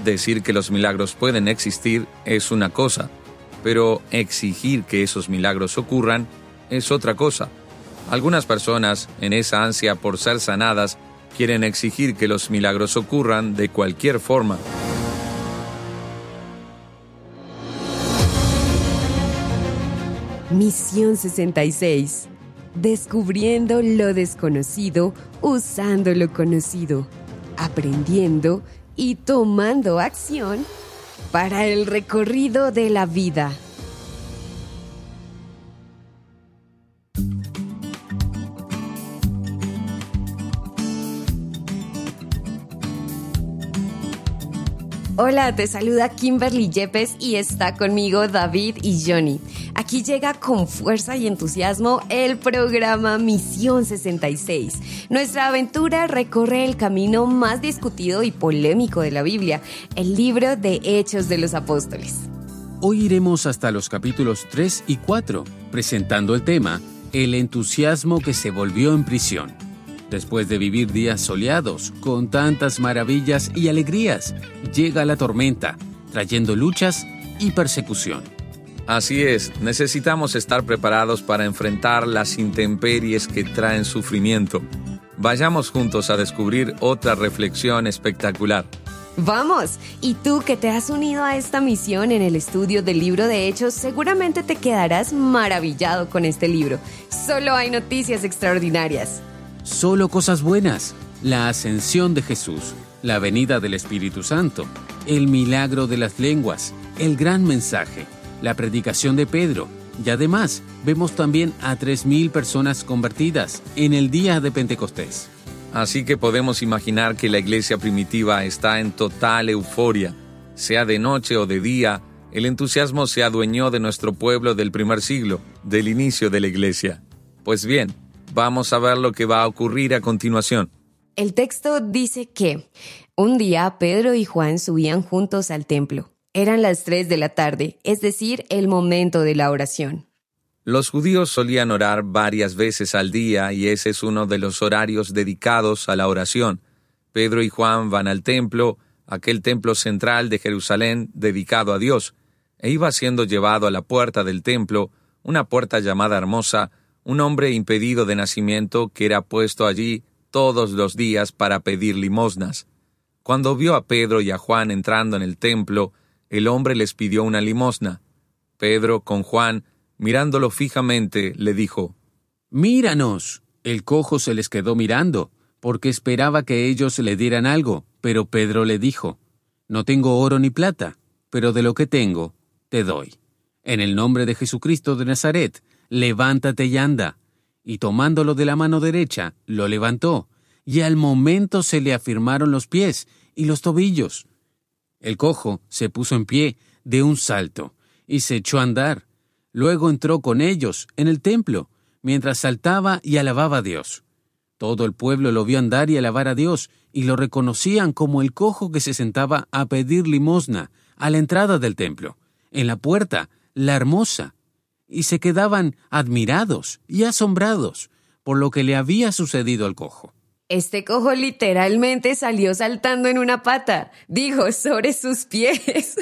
Decir que los milagros pueden existir es una cosa, pero exigir que esos milagros ocurran es otra cosa. Algunas personas, en esa ansia por ser sanadas, quieren exigir que los milagros ocurran de cualquier forma. Misión 66. Descubriendo lo desconocido, usando lo conocido, aprendiendo y tomando acción para el recorrido de la vida. Hola, te saluda Kimberly Yepes y está conmigo David y Johnny. Aquí llega con fuerza y entusiasmo el programa Misión 66. Nuestra aventura recorre el camino más discutido y polémico de la Biblia, el libro de Hechos de los Apóstoles. Hoy iremos hasta los capítulos 3 y 4, presentando el tema El entusiasmo que se volvió en prisión. Después de vivir días soleados, con tantas maravillas y alegrías, llega la tormenta, trayendo luchas y persecución. Así es, necesitamos estar preparados para enfrentar las intemperies que traen sufrimiento. Vayamos juntos a descubrir otra reflexión espectacular. ¡Vamos! Y tú que te has unido a esta misión en el estudio del libro de Hechos, seguramente te quedarás maravillado con este libro. Solo hay noticias extraordinarias. Solo cosas buenas, la ascensión de Jesús, la venida del Espíritu Santo, el milagro de las lenguas, el gran mensaje, la predicación de Pedro, y además vemos también a 3,000 personas convertidas en el día de Pentecostés. Así que podemos imaginar que la iglesia primitiva está en total euforia. Sea de noche o de día, el entusiasmo se adueñó de nuestro pueblo del primer siglo, del inicio de la iglesia. Pues bien, vamos a ver lo que va a ocurrir a continuación. El texto dice que un día Pedro y Juan subían juntos al templo. Eran las 3 de la tarde, es decir, el momento de la oración. Los judíos solían orar varias veces al día y ese es uno de los horarios dedicados a la oración. Pedro y Juan van al templo, aquel templo central de Jerusalén dedicado a Dios, e iba siendo llevado a la puerta del templo, una puerta llamada Hermosa, un hombre impedido de nacimiento que era puesto allí todos los días para pedir limosnas. Cuando vio a Pedro y a Juan entrando en el templo, el hombre les pidió una limosna. Pedro, con Juan, mirándolo fijamente, le dijo: «Míranos». El cojo se les quedó mirando, porque esperaba que ellos le dieran algo, pero Pedro le dijo: «No tengo oro ni plata, pero de lo que tengo, te doy. En el nombre de Jesucristo de Nazaret, levántate y anda». Y tomándolo de la mano derecha, lo levantó, y al momento se le afirmaron los pies y los tobillos. El cojo se puso en pie de un salto, y se echó a andar. Luego entró con ellos en el templo, mientras saltaba y alababa a Dios. Todo el pueblo lo vio andar y alabar a Dios, y lo reconocían como el cojo que se sentaba a pedir limosna a la entrada del templo, en la puerta, la Hermosa. Y se quedaban admirados y asombrados por lo que le había sucedido al cojo. Este cojo literalmente salió saltando en una pata, dijo, sobre sus pies.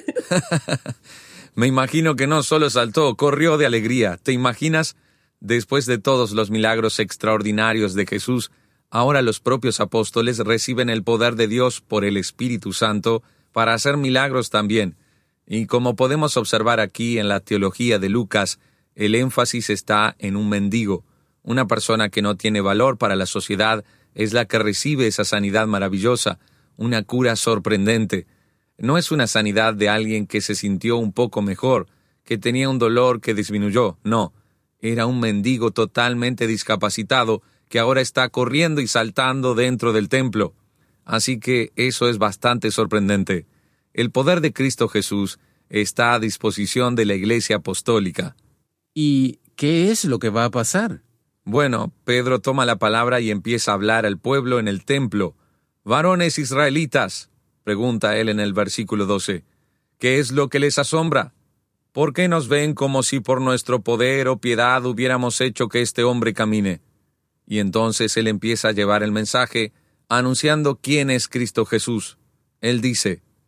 Me imagino que no solo saltó, corrió de alegría. ¿Te imaginas? Después de todos los milagros extraordinarios de Jesús, ahora los propios apóstoles reciben el poder de Dios por el Espíritu Santo para hacer milagros también. Y como podemos observar aquí en la teología de Lucas, el énfasis está en un mendigo. Una persona que no tiene valor para la sociedad es la que recibe esa sanidad maravillosa, una cura sorprendente. No es una sanidad de alguien que se sintió un poco mejor, que tenía un dolor que disminuyó, no. Era un mendigo totalmente discapacitado que ahora está corriendo y saltando dentro del templo. Así que eso es bastante sorprendente. El poder de Cristo Jesús está a disposición de la Iglesia Apostólica. ¿Y qué es lo que va a pasar? Bueno, Pedro toma la palabra y empieza a hablar al pueblo en el templo. «Varones israelitas», pregunta él en el versículo 12, «¿qué es lo que les asombra? ¿Por qué nos ven como si por nuestro poder o piedad hubiéramos hecho que este hombre camine?» Y entonces él empieza a llevar el mensaje, anunciando quién es Cristo Jesús. Él dice: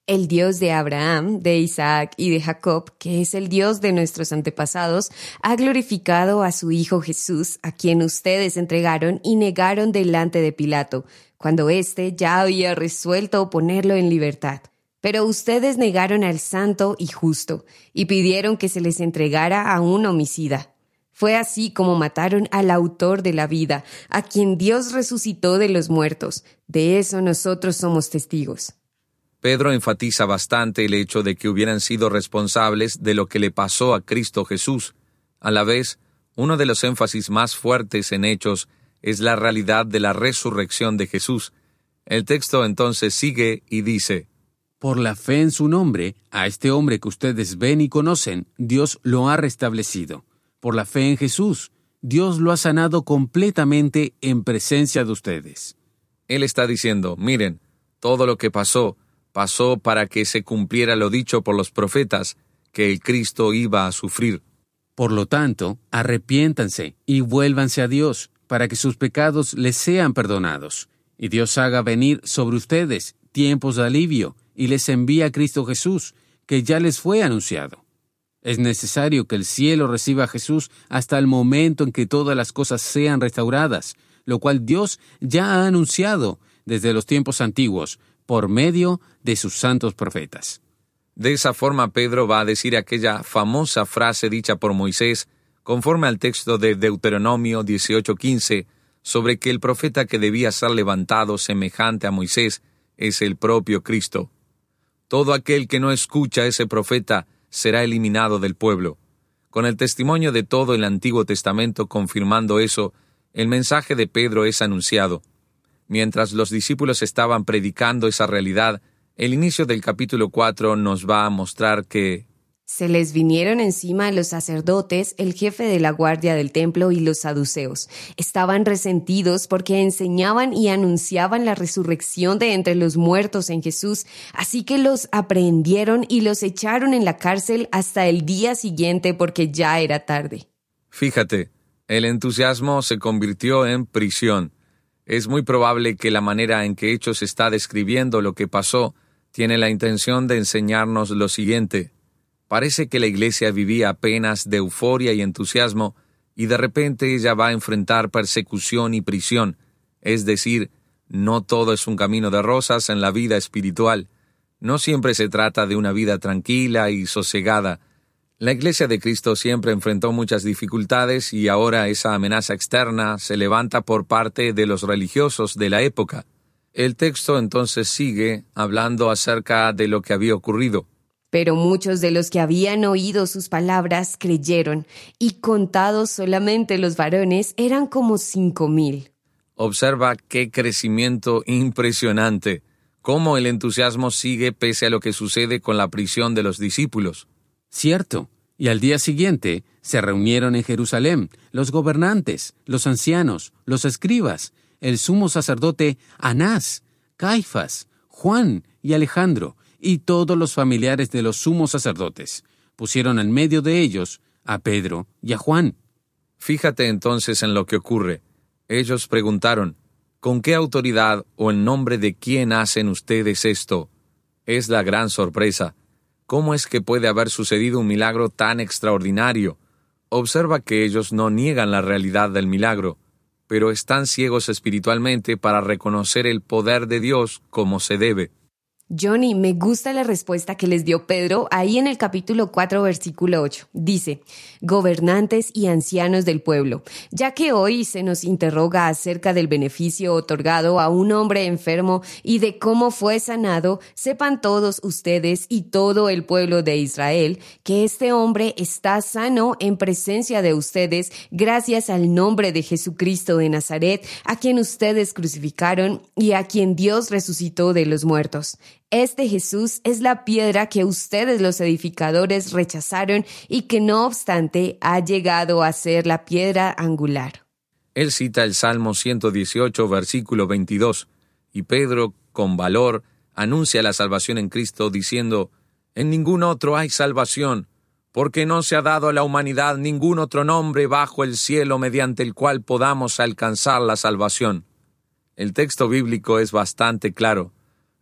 El Dios de Abraham, de Isaac y de Jacob, que es el Dios de nuestros antepasados, ha glorificado a su Hijo Jesús, a quien ustedes entregaron y negaron delante de Pilato, cuando éste ya había resuelto ponerlo en libertad. Pero ustedes negaron al santo y justo, y pidieron que se les entregara a un homicida. Fue así como mataron al autor de la vida, a quien Dios resucitó de los muertos. De eso nosotros somos testigos. Pedro enfatiza bastante el hecho de que hubieran sido responsables de lo que le pasó a Cristo Jesús. A la vez, uno de los énfasis más fuertes en Hechos es la realidad de la resurrección de Jesús. El texto entonces sigue y dice: Por la fe en su nombre, a este hombre que ustedes ven y conocen, Dios lo ha restablecido. Por la fe en Jesús, Dios lo ha sanado completamente en presencia de ustedes. Él está diciendo, miren, todo lo que pasó para que se cumpliera lo dicho por los profetas, que el Cristo iba a sufrir. Por lo tanto, arrepiéntanse y vuélvanse a Dios, para que sus pecados les sean perdonados, y Dios haga venir sobre ustedes tiempos de alivio, y les envía a Cristo Jesús, que ya les fue anunciado. Es necesario que el cielo reciba a Jesús hasta el momento en que todas las cosas sean restauradas, lo cual Dios ya ha anunciado desde los tiempos antiguos, por medio de sus santos profetas. De esa forma, Pedro va a decir aquella famosa frase dicha por Moisés, conforme al texto de Deuteronomio 18:15, sobre que el profeta que debía ser levantado semejante a Moisés es el propio Cristo. Todo aquel que no escucha a ese profeta será eliminado del pueblo. Con el testimonio de todo el Antiguo Testamento confirmando eso, el mensaje de Pedro es anunciado. Mientras los discípulos estaban predicando esa realidad, el inicio del capítulo 4 nos va a mostrar que se les vinieron encima los sacerdotes, el jefe de la guardia del templo y los saduceos. Estaban resentidos porque enseñaban y anunciaban la resurrección de entre los muertos en Jesús, así que los aprehendieron y los echaron en la cárcel hasta el día siguiente porque ya era tarde. Fíjate, el entusiasmo se convirtió en prisión. Es muy probable que la manera en que Hechos está describiendo lo que pasó tiene la intención de enseñarnos lo siguiente. Parece que la iglesia vivía apenas de euforia y entusiasmo, y de repente ella va a enfrentar persecución y prisión. Es decir, no todo es un camino de rosas en la vida espiritual. No siempre se trata de una vida tranquila y sosegada. La Iglesia de Cristo siempre enfrentó muchas dificultades y ahora esa amenaza externa se levanta por parte de los religiosos de la época. El texto entonces sigue hablando acerca de lo que había ocurrido. Pero muchos de los que habían oído sus palabras creyeron, y contados solamente los varones eran como 5,000. Observa qué crecimiento impresionante, cómo el entusiasmo sigue pese a lo que sucede con la prisión de los discípulos. Cierto, y al día siguiente se reunieron en Jerusalén los gobernantes, los ancianos, los escribas, el sumo sacerdote Anás, Caifás, Juan y Alejandro, y todos los familiares de los sumos sacerdotes. Pusieron en medio de ellos a Pedro y a Juan. Fíjate entonces en lo que ocurre. Ellos preguntaron, ¿con qué autoridad o en nombre de quién hacen ustedes esto? Es la gran sorpresa. ¿Cómo es que puede haber sucedido un milagro tan extraordinario? Observa que ellos no niegan la realidad del milagro, pero están ciegos espiritualmente para reconocer el poder de Dios como se debe. Johnny, me gusta la respuesta que les dio Pedro ahí en el capítulo 4, versículo 8. Dice, gobernantes y ancianos del pueblo, ya que hoy se nos interroga acerca del beneficio otorgado a un hombre enfermo y de cómo fue sanado, sepan todos ustedes y todo el pueblo de Israel que este hombre está sano en presencia de ustedes gracias al nombre de Jesucristo de Nazaret, a quien ustedes crucificaron y a quien Dios resucitó de los muertos. Este Jesús es la piedra que ustedes los edificadores rechazaron y que no obstante ha llegado a ser la piedra angular. Él cita el Salmo 118, versículo 22, y Pedro, con valor, anuncia la salvación en Cristo diciendo, «En ningún otro hay salvación, porque no se ha dado a la humanidad ningún otro nombre bajo el cielo mediante el cual podamos alcanzar la salvación». El texto bíblico es bastante claro.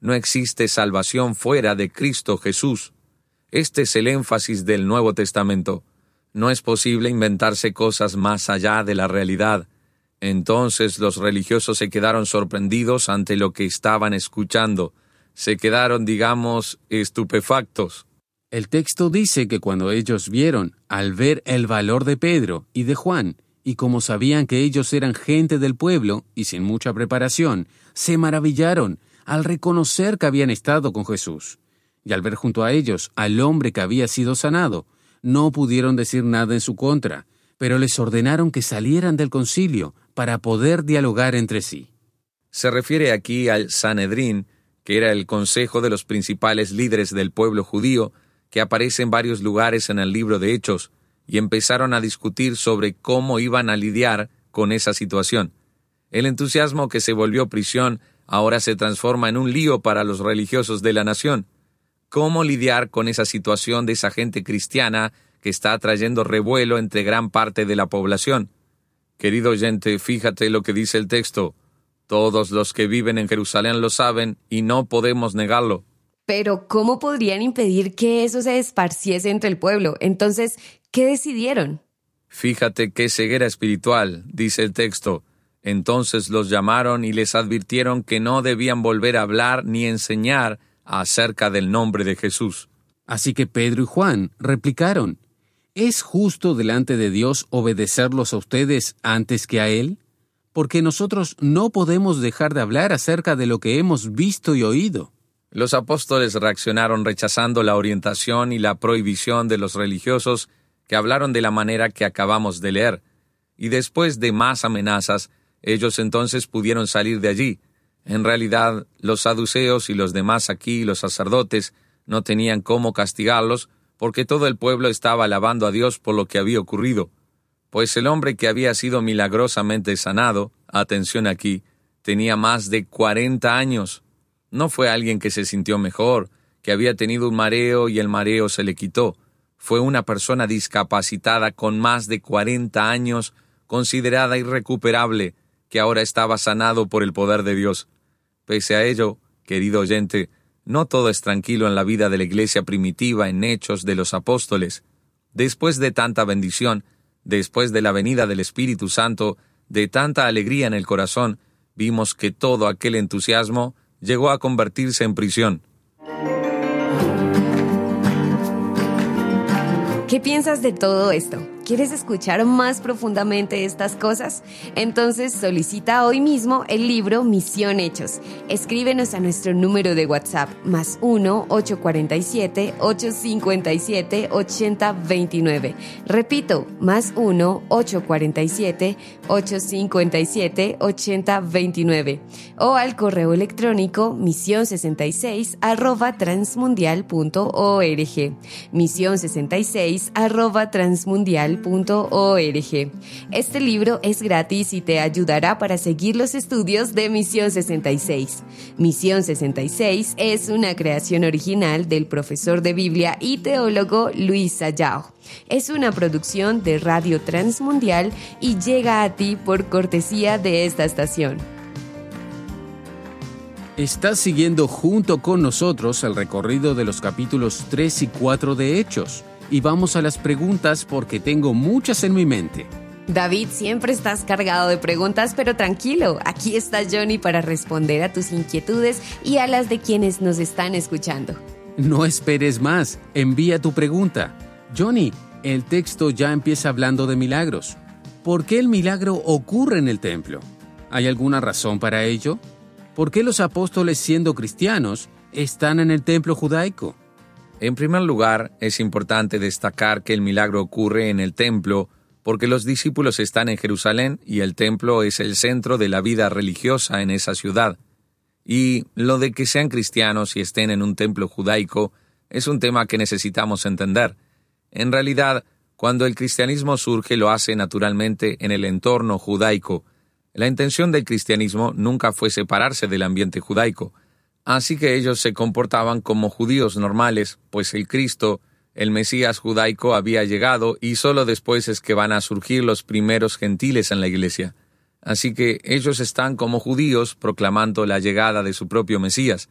No existe salvación fuera de Cristo Jesús. Este es el énfasis del Nuevo Testamento. No es posible inventarse cosas más allá de la realidad. Entonces los religiosos se quedaron sorprendidos ante lo que estaban escuchando. Se quedaron, digamos, estupefactos. El texto dice que cuando ellos vieron, al ver el valor de Pedro y de Juan, y como sabían que ellos eran gente del pueblo y sin mucha preparación, se maravillaron al reconocer que habían estado con Jesús. Y al ver junto a ellos al hombre que había sido sanado, no pudieron decir nada en su contra, pero les ordenaron que salieran del concilio para poder dialogar entre sí. Se refiere aquí al Sanedrín, que era el consejo de los principales líderes del pueblo judío, que aparece en varios lugares en el libro de Hechos, y empezaron a discutir sobre cómo iban a lidiar con esa situación. El entusiasmo que se volvió prisión ahora se transforma en un lío para los religiosos de la nación. ¿Cómo lidiar con esa situación de esa gente cristiana que está trayendo revuelo entre gran parte de la población? Querido oyente, fíjate lo que dice el texto. Todos los que viven en Jerusalén lo saben y no podemos negarlo. Pero, ¿cómo podrían impedir que eso se esparciese entre el pueblo? Entonces, ¿qué decidieron? Fíjate qué ceguera espiritual, dice el texto. Entonces los llamaron y les advirtieron que no debían volver a hablar ni enseñar acerca del nombre de Jesús. Así que Pedro y Juan replicaron: ¿Es justo delante de Dios obedecerlos a ustedes antes que a Él? Porque nosotros no podemos dejar de hablar acerca de lo que hemos visto y oído. Los apóstoles reaccionaron rechazando la orientación y la prohibición de los religiosos que hablaron de la manera que acabamos de leer. Y después de más amenazas, ellos entonces pudieron salir de allí. En realidad, los saduceos y los demás aquí, los sacerdotes, no tenían cómo castigarlos porque todo el pueblo estaba alabando a Dios por lo que había ocurrido. Pues el hombre que había sido milagrosamente sanado, atención aquí, tenía más de 40 años. No fue alguien que se sintió mejor, que había tenido un mareo y el mareo se le quitó. Fue una persona discapacitada con más de 40 años, considerada irrecuperable, que ahora estaba sanado por el poder de Dios. Pese a ello, querido oyente, no todo es tranquilo en la vida de la iglesia primitiva en Hechos de los Apóstoles. Después de tanta bendición, después de la venida del Espíritu Santo, de tanta alegría en el corazón, vimos que todo aquel entusiasmo llegó a convertirse en prisión. ¿Qué piensas de todo esto? ¿Quieres escuchar más profundamente estas cosas? Entonces solicita hoy mismo el libro Misión Hechos. Escríbenos a nuestro número de WhatsApp, +1 847 857 8029. Repito, +1 847 857 8029. O al correo electrónico mision66@transmundial.org. mision66@transmundial.org. Este libro es gratis y te ayudará para seguir los estudios de Misión 66. Misión 66 es una creación original del profesor de Biblia y teólogo Luis Sayao. Es una producción de Radio Transmundial y llega a ti por cortesía de esta estación. Estás siguiendo junto con nosotros el recorrido de los capítulos 3 y 4 de Hechos. Y vamos a las preguntas porque tengo muchas en mi mente. David, siempre estás cargado de preguntas, pero tranquilo, aquí está Johnny para responder a tus inquietudes y a las de quienes nos están escuchando. No esperes más, envía tu pregunta. Johnny, el texto ya empieza hablando de milagros. ¿Por qué el milagro ocurre en el templo? ¿Hay alguna razón para ello? ¿Por qué los apóstoles, siendo cristianos, están en el templo judaico? En primer lugar, es importante destacar que el milagro ocurre en el templo porque los discípulos están en Jerusalén y el templo es el centro de la vida religiosa en esa ciudad. Y lo de que sean cristianos y estén en un templo judaico es un tema que necesitamos entender. En realidad, cuando el cristianismo surge lo hace naturalmente en el entorno judaico. La intención del cristianismo nunca fue separarse del ambiente judaico. Así que ellos se comportaban como judíos normales, pues el Cristo, el Mesías judaico, había llegado y solo después es que van a surgir los primeros gentiles en la iglesia. Así que ellos están como judíos proclamando la llegada de su propio Mesías.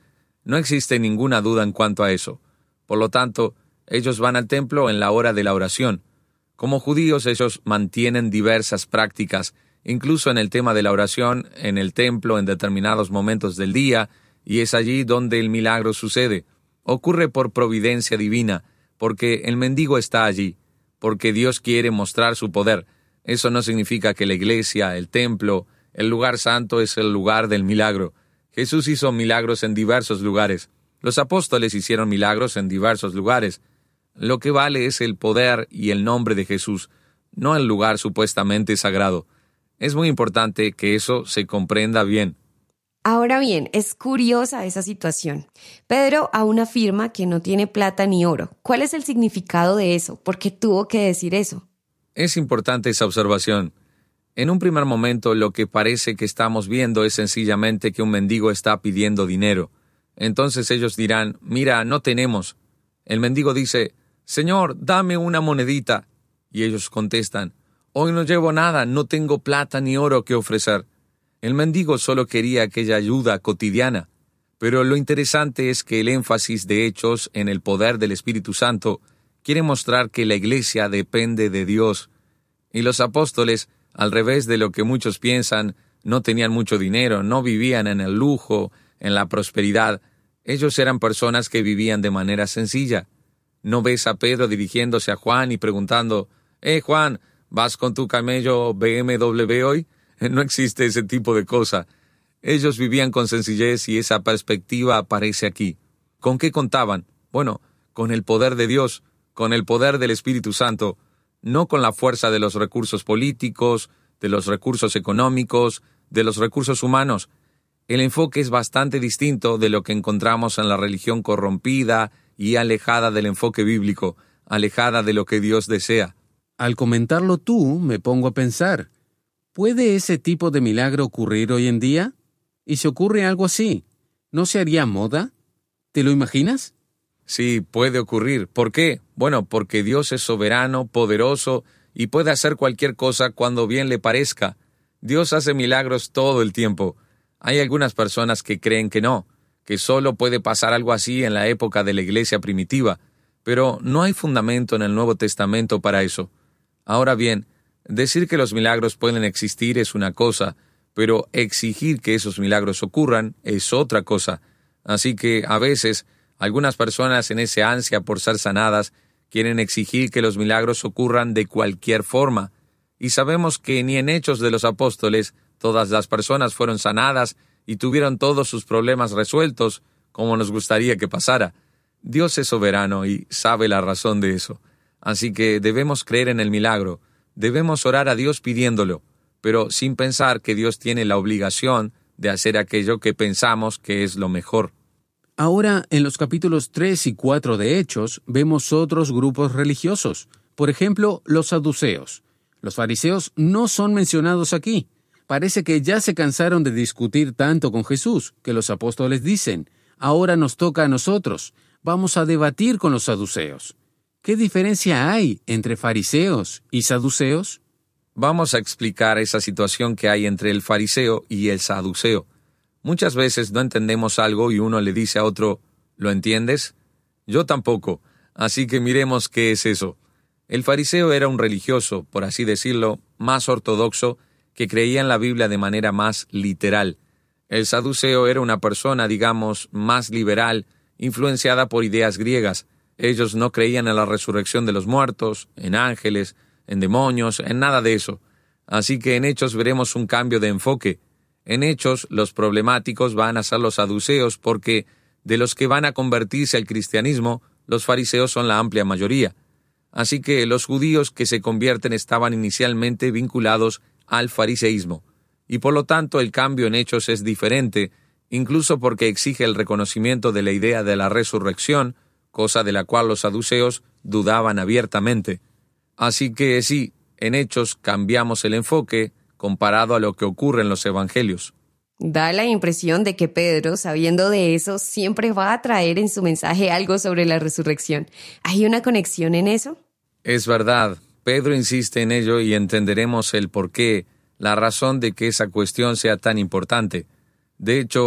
No existe ninguna duda en cuanto a eso. Por lo tanto, ellos van al templo en la hora de la oración. Como judíos, ellos mantienen diversas prácticas, incluso en el tema de la oración, en el templo en determinados momentos del día, y es allí donde el milagro sucede. Ocurre por providencia divina, porque el mendigo está allí, porque Dios quiere mostrar su poder. Eso no significa que la iglesia, el templo, el lugar santo es el lugar del milagro. Jesús hizo milagros en diversos lugares. Los apóstoles hicieron milagros en diversos lugares. Lo que vale es el poder y el nombre de Jesús, no el lugar supuestamente sagrado. Es muy importante que eso se comprenda bien. Ahora bien, es curiosa esa situación. Pedro aún afirma que no tiene plata ni oro. ¿Cuál es el significado de eso? ¿Por qué tuvo que decir eso? Es importante esa observación. En un primer momento, lo que parece que estamos viendo es sencillamente que un mendigo está pidiendo dinero. Entonces ellos dirán, mira, no tenemos. El mendigo dice, Señor, dame una monedita. Y ellos contestan, hoy no llevo nada, no tengo plata ni oro que ofrecer. El mendigo solo quería aquella ayuda cotidiana. Pero lo interesante es que el énfasis de Hechos en el poder del Espíritu Santo quiere mostrar que la iglesia depende de Dios. Y los apóstoles, al revés de lo que muchos piensan, no tenían mucho dinero, no vivían en el lujo, en la prosperidad. Ellos eran personas que vivían de manera sencilla. ¿No ves a Pedro dirigiéndose a Juan y preguntando, Juan, ¿vas con tu camello BMW hoy? No existe ese tipo de cosa. Ellos vivían con sencillez y esa perspectiva aparece aquí. ¿Con qué contaban? Bueno, con el poder de Dios, con el poder del Espíritu Santo, no con la fuerza de los recursos políticos, de los recursos económicos, de los recursos humanos. El enfoque es bastante distinto de lo que encontramos en la religión corrompida y alejada del enfoque bíblico, alejada de lo que Dios desea. Al comentarlo tú, me pongo a pensar, ¿puede ese tipo de milagro ocurrir hoy en día? ¿Y si ocurre algo así, no se haría moda? ¿Te lo imaginas? Sí, puede ocurrir. ¿Por qué? Bueno, porque Dios es soberano, poderoso, y puede hacer cualquier cosa cuando bien le parezca. Dios hace milagros todo el tiempo. Hay algunas personas que creen que no, que solo puede pasar algo así en la época de la iglesia primitiva, pero no hay fundamento en el Nuevo Testamento para eso. Ahora bien, decir que los milagros pueden existir es una cosa, pero exigir que esos milagros ocurran es otra cosa. Así que, a veces, algunas personas en ese ansia por ser sanadas quieren exigir que los milagros ocurran de cualquier forma. Y sabemos que ni en Hechos de los Apóstoles todas las personas fueron sanadas y tuvieron todos sus problemas resueltos como nos gustaría que pasara. Dios es soberano y sabe la razón de eso. Así que debemos creer en el milagro. Debemos orar a Dios pidiéndolo, pero sin pensar que Dios tiene la obligación de hacer aquello que pensamos que es lo mejor. Ahora, en los capítulos 3 y 4 de Hechos, vemos otros grupos religiosos. Por ejemplo, los saduceos. Los fariseos no son mencionados aquí. Parece que ya se cansaron de discutir tanto con Jesús, que los apóstoles dicen, ahora nos toca a nosotros, vamos a debatir con los saduceos. ¿Qué diferencia hay entre fariseos y saduceos? Vamos a explicar esa situación que hay entre el fariseo y el saduceo. Muchas veces no entendemos algo y uno le dice a otro, ¿lo entiendes? Yo tampoco, así que miremos qué es eso. El fariseo era un religioso, por así decirlo, más ortodoxo, que creía en la Biblia de manera más literal. El saduceo era una persona, digamos, más liberal, influenciada por ideas griegas. Ellos no creían en la resurrección de los muertos, en ángeles, en demonios, en nada de eso. Así que en Hechos veremos un cambio de enfoque. En Hechos, los problemáticos van a ser los saduceos porque de los que van a convertirse al cristianismo, los fariseos son la amplia mayoría. Así que los judíos que se convierten estaban inicialmente vinculados al fariseísmo. Y por lo tanto el cambio en Hechos es diferente, incluso porque exige el reconocimiento de la idea de la resurrección, cosa de la cual los saduceos dudaban abiertamente. Así que sí, en Hechos cambiamos el enfoque comparado a lo que ocurre en los evangelios. Da la impresión de que Pedro, sabiendo de eso, siempre va a traer en su mensaje algo sobre la resurrección. ¿Hay una conexión en eso? Es verdad, Pedro insiste en ello y entenderemos el porqué, la razón de que esa cuestión sea tan importante. De hecho,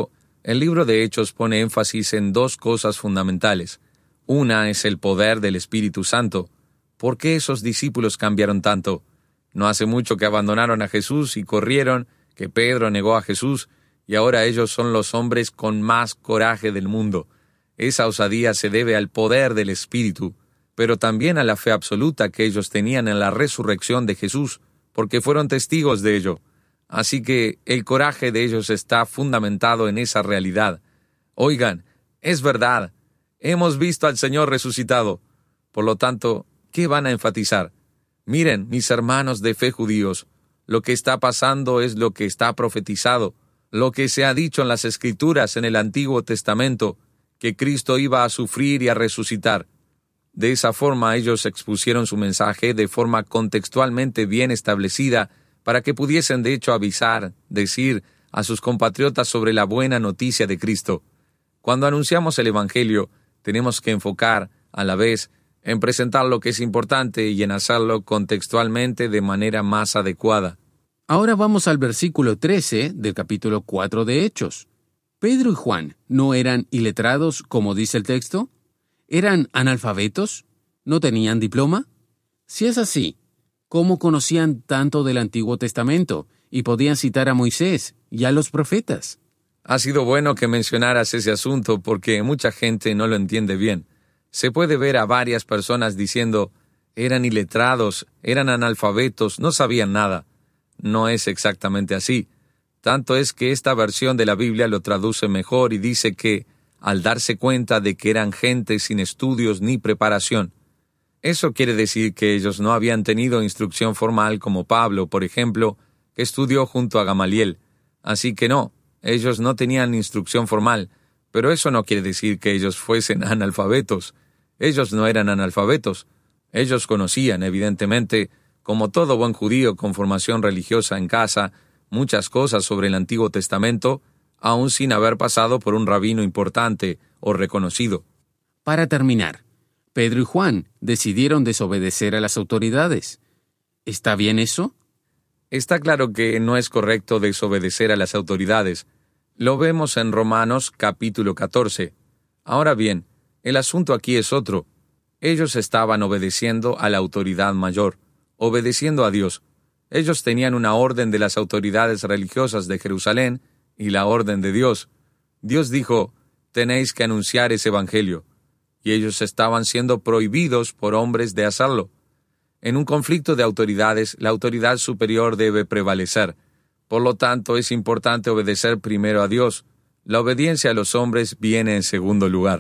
El libro de Hechos pone énfasis en dos cosas fundamentales. Una es el poder del Espíritu Santo. ¿Por qué esos discípulos cambiaron tanto? No hace mucho que abandonaron a Jesús y corrieron, que Pedro negó a Jesús, y ahora ellos son los hombres con más coraje del mundo. Esa osadía se debe al poder del Espíritu, pero también a la fe absoluta que ellos tenían en la resurrección de Jesús, porque fueron testigos de ello. Así que el coraje de ellos está fundamentado en esa realidad. Oigan, es verdad, hemos visto al Señor resucitado. Por lo tanto, ¿qué van a enfatizar? Miren, mis hermanos de fe judíos, lo que está pasando es lo que está profetizado, lo que se ha dicho en las Escrituras en el Antiguo Testamento, que Cristo iba a sufrir y a resucitar. De esa forma ellos expusieron su mensaje de forma contextualmente bien establecida para que pudiesen de hecho avisar, decir a sus compatriotas sobre la buena noticia de Cristo. Cuando anunciamos el Evangelio, tenemos que enfocar, a la vez, en presentar lo que es importante y en hacerlo contextualmente de manera más adecuada. Ahora vamos al versículo 13 del capítulo 4 de Hechos. ¿Pedro y Juan no eran iletrados, como dice el texto? ¿Eran analfabetos? ¿No tenían diploma? Si es así, ¿cómo conocían tanto del Antiguo Testamento y podían citar a Moisés y a los profetas? Ha sido bueno que mencionaras ese asunto porque mucha gente no lo entiende bien. Se puede ver a varias personas diciendo, eran iletrados, eran analfabetos, no sabían nada. No es exactamente así. Tanto es que esta versión de la Biblia lo traduce mejor y dice que, al darse cuenta de que eran gente sin estudios ni preparación, eso quiere decir que ellos no habían tenido instrucción formal como Pablo, por ejemplo, que estudió junto a Gamaliel. Así que no, ellos no tenían instrucción formal, pero eso no quiere decir que ellos fuesen analfabetos. Ellos no eran analfabetos. Ellos conocían, evidentemente, como todo buen judío con formación religiosa en casa, muchas cosas sobre el Antiguo Testamento, aún sin haber pasado por un rabino importante o reconocido. Para terminar, Pedro y Juan decidieron desobedecer a las autoridades. ¿Está bien eso? Está claro que no es correcto desobedecer a las autoridades. Lo vemos en Romanos capítulo 14. Ahora bien, el asunto aquí es otro. Ellos estaban obedeciendo a la autoridad mayor, obedeciendo a Dios. Ellos tenían una orden de las autoridades religiosas de Jerusalén y la orden de Dios. Dios dijo, tenéis que anunciar ese evangelio. Y ellos estaban siendo prohibidos por hombres de hacerlo. En un conflicto de autoridades, la autoridad superior debe prevalecer. Por lo tanto, es importante obedecer primero a Dios. La obediencia a los hombres viene en segundo lugar.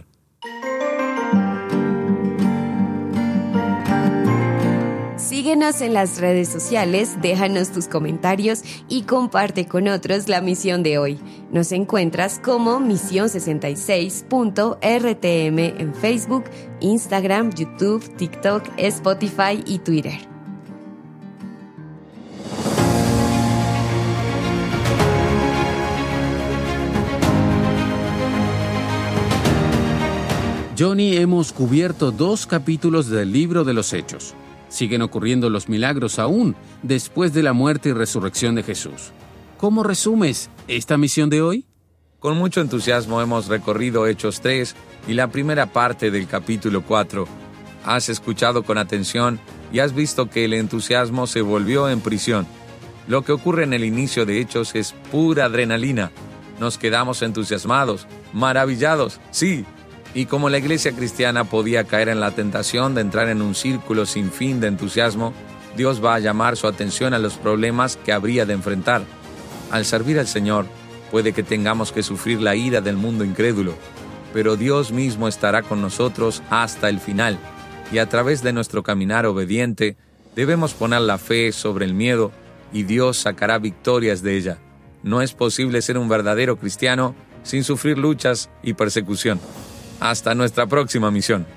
Síguenos en las redes sociales, déjanos tus comentarios y comparte con otros la misión de hoy. Nos encuentras como Misión66.rtm en Facebook, Instagram, YouTube, TikTok, Spotify y Twitter. Johnny, hemos cubierto 2 capítulos del libro de los Hechos. Siguen ocurriendo los milagros aún después de la muerte y resurrección de Jesús. ¿Cómo resumes esta misión de hoy? Con mucho entusiasmo hemos recorrido Hechos 3 y la primera parte del capítulo 4. Has escuchado con atención y has visto que el entusiasmo se volvió en prisión. Lo que ocurre en el inicio de Hechos es pura adrenalina. Nos quedamos entusiasmados, maravillados, sí. Y como la iglesia cristiana podía caer en la tentación de entrar en un círculo sin fin de entusiasmo, Dios va a llamar su atención a los problemas que habría de enfrentar. Al servir al Señor, puede que tengamos que sufrir la ira del mundo incrédulo, pero Dios mismo estará con nosotros hasta el final, y a través de nuestro caminar obediente, debemos poner la fe sobre el miedo, y Dios sacará victorias de ella. No es posible ser un verdadero cristiano sin sufrir luchas y persecución. Hasta nuestra próxima misión.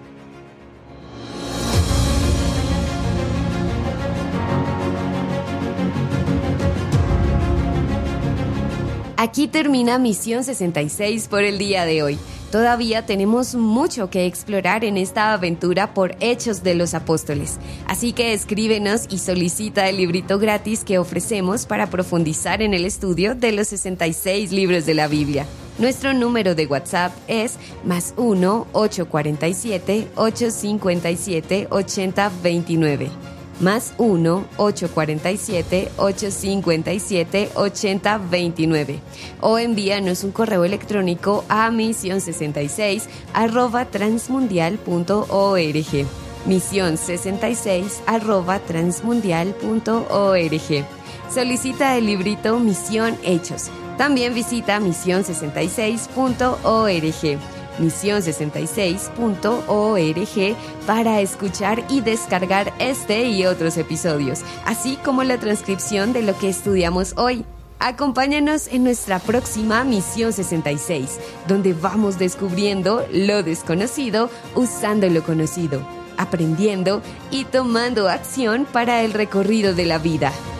Aquí termina Misión 66 por el día de hoy. Todavía tenemos mucho que explorar en esta aventura por Hechos de los Apóstoles. Así que escríbenos y solicita el librito gratis que ofrecemos para profundizar en el estudio de los 66 libros de la Biblia. Nuestro número de WhatsApp es +1 847 857 8029. +1 847 857 8029. O envíanos un correo electrónico a mision66@transmundial.org. mision66@transmundial.org. Solicita el librito Misión Hechos. También visita mision66.org. mision66.org para escuchar y descargar este y otros episodios, así como la transcripción de lo que estudiamos hoy. Acompáñanos en nuestra próxima Misión 66, donde vamos descubriendo lo desconocido usando lo conocido, aprendiendo y tomando acción para el recorrido de la vida.